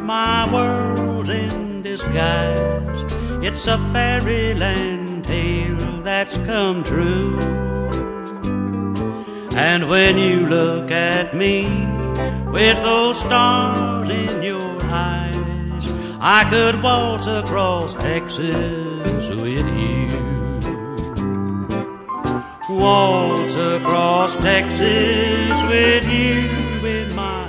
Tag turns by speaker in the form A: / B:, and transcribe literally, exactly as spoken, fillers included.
A: my world's in disguise. It's a fairyland tale that's come true. And when you look at me with those stars in your eyes, I could waltz across Texas with you. Waltz across Texas with you in my